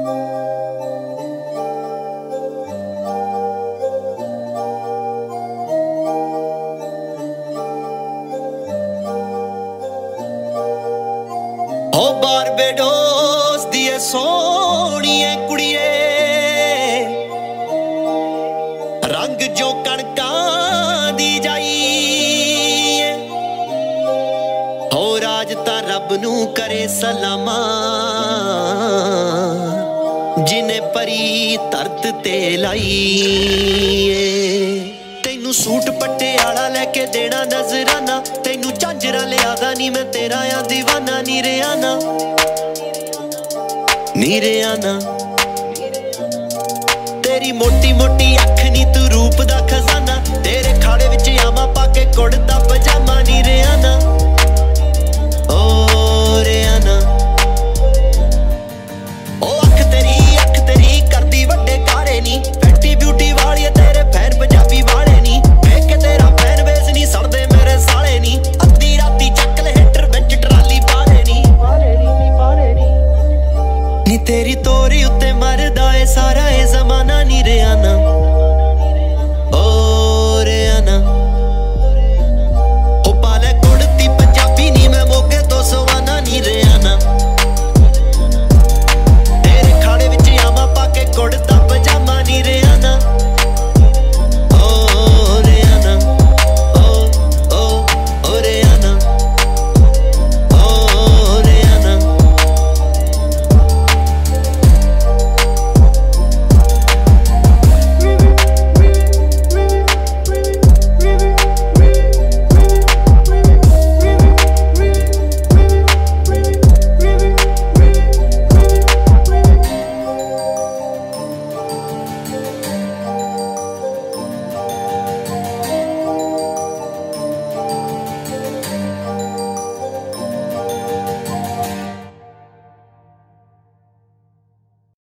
ओ Barbados दिए सोहणिए कुड़िए रंग जो कणकां दी जाई हो राज तां रब नू करे सलामा जिने परी धरत ते लाई तैनू सूट पटियाला लेके देना नजराना तैनू झांजरा लियादा नी मैं तेरा आ दीवाना नीरे आना तेरी मोटी मोटी अख नी तू रूप दा खजाना तेरे खाड़े विच आमा पाके कुड़दा पजामा नीरे आना ओ रे आना ओ अख तेरी करदी वड्डे कारे नी फैक्टी ब्यूटी वाली तेरे फैन पंजाबी वाले नी वेख के तेरा फैन बेस नी सड़दे मेरे साले नी अद्धी राती चक ले हिटर विच ट्राली पाले नी नी तेरी तोरी उत्ते मरदा ए सारा ए जमाना नीरे आना